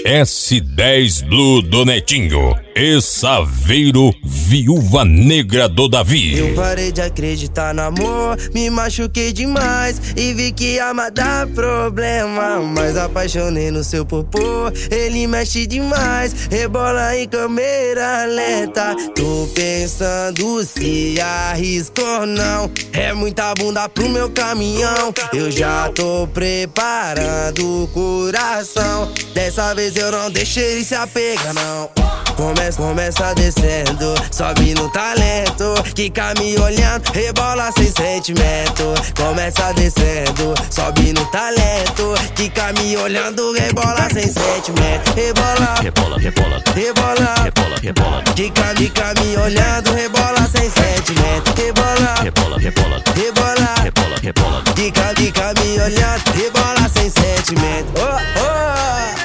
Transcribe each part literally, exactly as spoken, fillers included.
S dez Blue do Netinho e Saveiro, Viúva Negra do Davi. Eu parei de acreditar no amor, me machuquei demais e vi que ama dá problema. Mas apaixonei no seu popô, ele mexe demais, rebola em câmera lenta. Tô pensando se arrisco ou não, é muita bunda pro meu caminhão. Eu já tô preparando o coração, dessa vez eu não deixo ele se apegar não. Começa, começa descendo, sobe no talento, quica me olhando, rebola sem sentimento. Começa descendo, sobe no talento, quica me olhando, rebola sem sentimento. Rebola, rebola, rebola, rebola, rebola, rebola, quica, quica me olhando, rebola sem sentimento. Rebola, rebola, rebola, rebola, rebola, rebola, quica, quica me olhando, rebola sem sentimento. Oh, oh.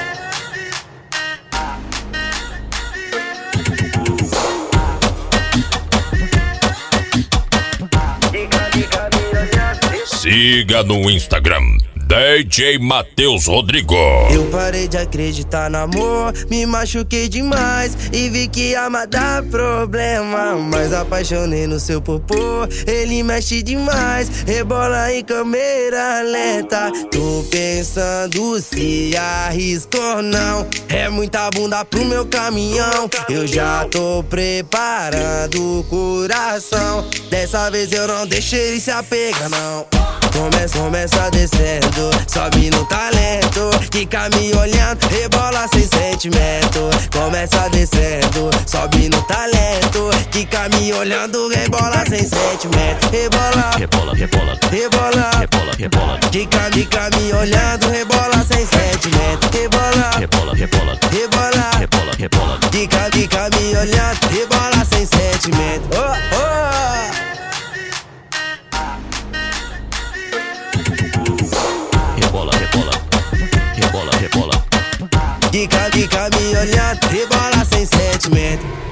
Siga no Instagram, D J Matheus Rodrigo. Eu parei de acreditar no amor, me machuquei demais e vi que ama dá problema. Mas apaixonei no seu popô, ele mexe demais, rebola em câmera lenta. Tô pensando se arrisco ou não, é muita bunda pro meu caminhão. Eu já tô preparando o coração, dessa vez eu não deixo ele se apegar não. Começa, começa descendo, sobe no talento, quica me olhando, rebola sem sentimento. Começa descendo, sobe no talento, quica me olhando, rebola sem sentimento. Rebola, rebola, rebola, rebola, rebola, rebola, quica, quica me olhando, rebola sem sentimento. Rebola, rebola, rebola, rebola, rebola, rebola, quica, quica me olhando, rebola sem sentimento. Oh, oh. rebola, rebola, rebola, rebola, Quica, quica me olhando, rebola sem sentimento.